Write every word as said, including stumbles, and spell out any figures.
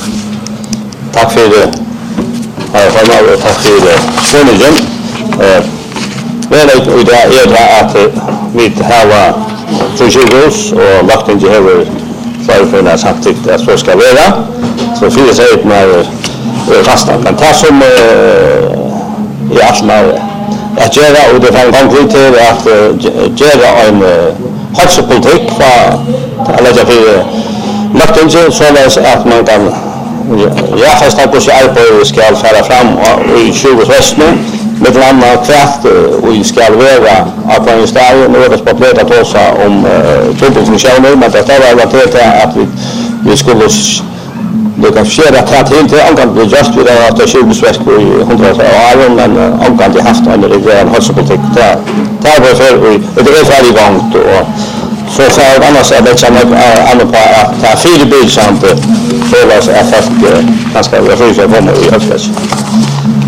Tack för det. Ja, tack för det. Skåningen. Men det är det att vi har sjukhus och lagt in över för samtidigt att så ska vara. Så fyra säger när fasta. Men det som i alla att göra och det var en gång till att göra en hälsopolitik för alla för lagt in så att man kan ja, fast att det arbetet ska föra fram i tjugo-västen med andra kraft och vi ska vara på en stad och det ska prata oss om tunnelfunktioner men det är relaterat att vi vi skulle det kan ske att det inte ankan bli just vid att tjugo-västen i hundra år men ankan det haft en regional hälsopolitik där där var för det är färdig igång och så så annars är det som andra på att ta fyra bil samt så var så att ganska refusera på mig i höstas.